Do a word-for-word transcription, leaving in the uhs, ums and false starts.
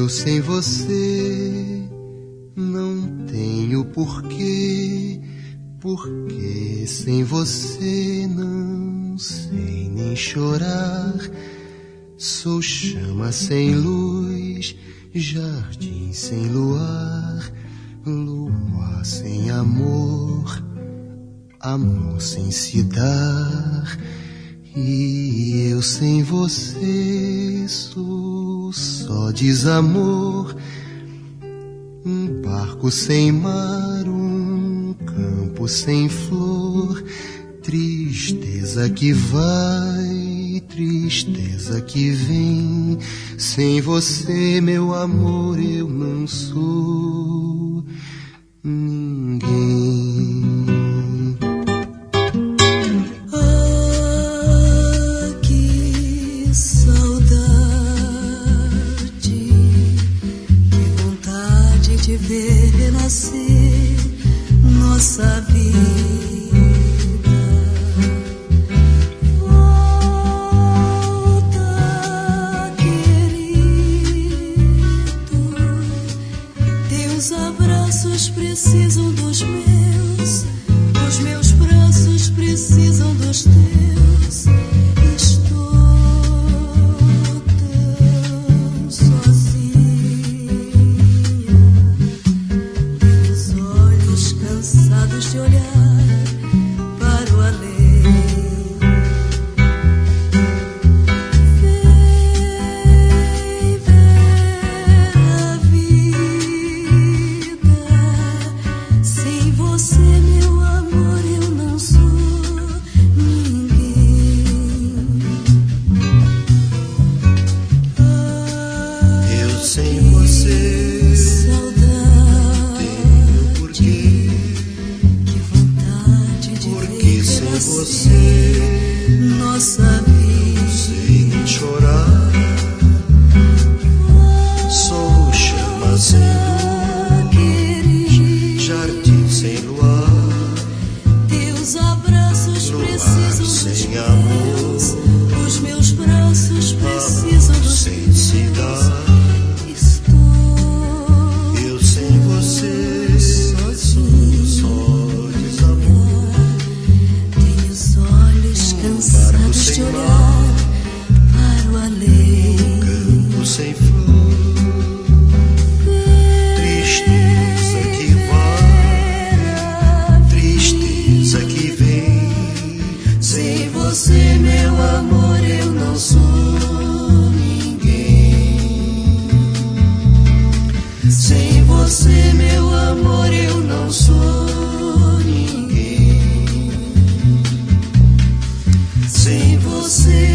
eu sem você não tenho porquê, porque sem você não sei nem chorar. Sou chama sem luz, jardim sem luar, lua sem amor, amor sem se dar. E eu sem você sou só desamor, um barco sem mar, um campo sem flor, tristeza que vai, tristeza que vem. Sem você, meu amor, eu não sou ninguém. De ver renascer nossa vida. Volta, querido. Teus abraços precisam dos meus, os meus braços precisam dos teus. Estou tão sozinha, cansados de olhar para o além. Vem ver a vida. Sem você, meu amor, eu não sou ninguém. Ah, Eu sem você, saudade, tenho porquê. Sem você, nossa vida, sem nem chorar. Sou chama sem luz, jardim sem luar, teus abraços precisam sem dos amor, meus, os meus braços precisam dos sem se dar. Estou Eu sem você sozinho, sou só desamor, cansados de olhar para o além. campo sem flor, tristeza que vai, tristeza que vem. Sem você, meu amor, eu não sou ninguém. Sem você, meu amor, eu não sou ninguém. Sem você